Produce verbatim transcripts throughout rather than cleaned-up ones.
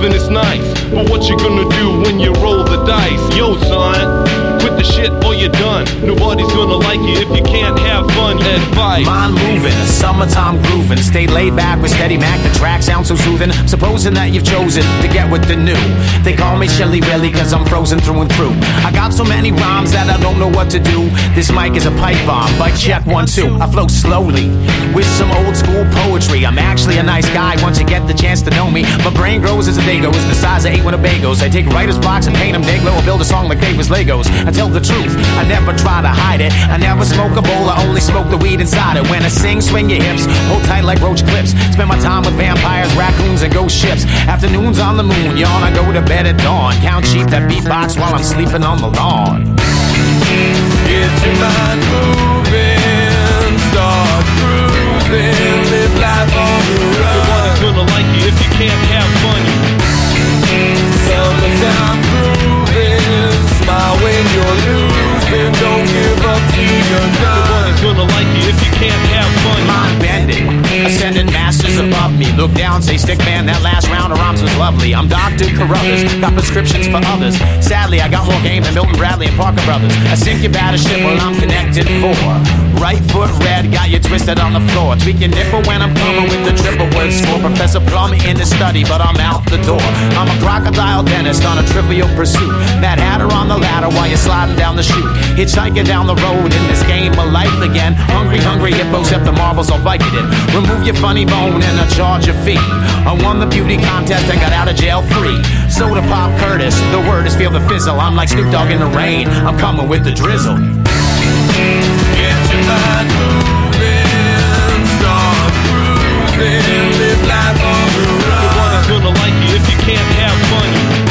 Receiving is nice, but what you gonna do when you roll the dice? Yo, son, quit the shit or you're done. Nobody's gonna like you if you can't have fun. Advice. Mind moving, summertime grooving. Stay laid back with Steady Mac, the track sounds so soothing. Supposing that you've chosen to get with the new. They call me Shelly Willy cause I'm frozen through and through. I got so many rhymes that I don't know what to do. This mic is a pipe bomb, but check one, two. I flow slowly with some old school poetry. I'm actually a nice guy once you get the chance to know me. My brain grows as a day goes, the size of eight Winnebagos. I take writer's blocks and paint them day glow. I build a song like they was Legos. I tell the truth, I never try to hide it. I never smoke a bowl, I only smoke the weed inside it. When I sing, swing your hips, hold tight like roach clips. Spend my time with vampires, raccoons, and ghost ships. Afternoons on the moon, yawn, I go to bed at dawn. Count sheep that beatbox while I'm sleeping on the lawn. Get your mind moving, start cruising, live life on the run. Nobody's gonna like you if you can't have fun. Summertime grooving, smile when you're losing, don't give up till you're done. Nobody's gonna like you if you can't have fun. Mind bending, ascendant masters above me. Look down, say stick man, that last round of rhymes was lovely. I'm Doctor Carruthers, got prescriptions for others. Sadly, I got more game than Milton Bradley and Parker Brothers. I sink your battleship while I'm connected for. Right foot red, got you twisted on the floor. Tweak your nipple when I'm coming with the triple words for Professor Plum in the study, but I'm out the door. I'm a crocodile dentist on a trivial pursuit. Mad Hatter on the ladder while you're sliding down the chute. Hitchhiking down the road in this game of life again. Hungry, hungry hippos, except the marbles I'll bite it in. Remove your funny bone and I charge your fee. I won the beauty contest and got out of jail free. Soda Pop Curtis, the word is feel the fizzle. I'm like Snoop Dogg in the rain, I'm coming with the drizzle. Get your mind moving, start cruising, live life on the run. Nobody's gonna like you if you can't have fun.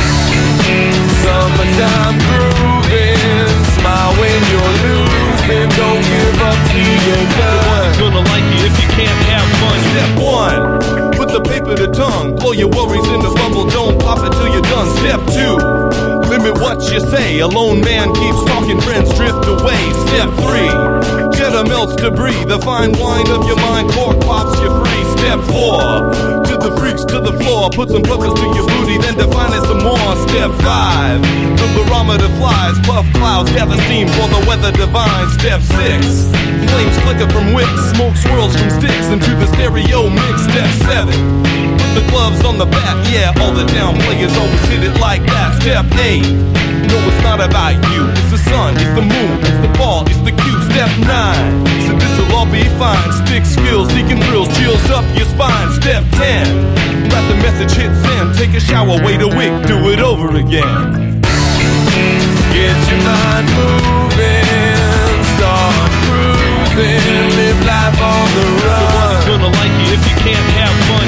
Summertime grooving, smile when you're losing, don't give up till you're done. Nobody's gonna like you if you can't have fun. Step one, put the paper to tongue, blow your worries in the bubble, don't pop it till you're done. Step two, limit what you say, a lone man keeps talking, friends drift away. Step three, cheddar melts debris, the fine wine of your mind, cork pops you free. Step four, to the freaks to the floor, put some purpose to your booty, then define it some more. Step five, the barometer flies, puff clouds, gather steam for the weather divine. Step six, flames flicker from wicks, smoke swirls from sticks into the stereo mix. Step seven, put the gloves on the bat, yeah, all the down players always hit it like that. Step eight, no, it's not about you, it's the sun, it's the moon, it's the ball, it's the cue. Step nine, so this'll all be fine. Stick skills, seeking thrills, chills up your spine. Step ten, wrap the message, hit send, take a shower, wait a week, do it over again. Get your mind moving, start cruising, live life on the run. Nobody's gonna like you if you can't have fun.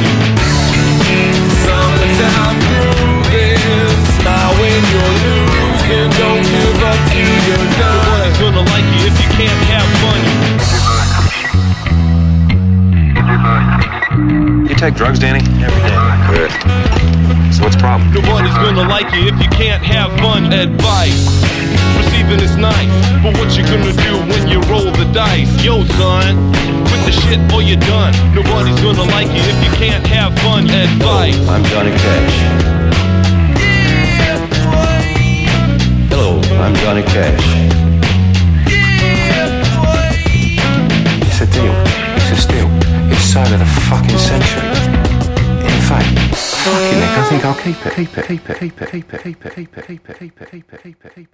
Summertime grooving, smile when you're losing, don't give up till you're done. Nobody's gonna like you if you can't have fun. You take drugs, Danny? Every day. Good. So what's the problem? Nobody's gonna like you if you can't have fun. Advice, receiving is nice, but what you gonna do when you roll the dice? Yo, son, quit the shit or you're done. Nobody's gonna like you if you can't have fun. Advice. I'm Johnny Cash. Yeah, boy. Hello, I'm Johnny Cash. Yeah, boy. It's a deal. It's a steal. It's side of the fucking century. In fact, fucking heck, I think I'll keep it. Keep it, keep it, keep it, keep it, keep it, keep it, keep it, keep it, keep it, keep it, keep it.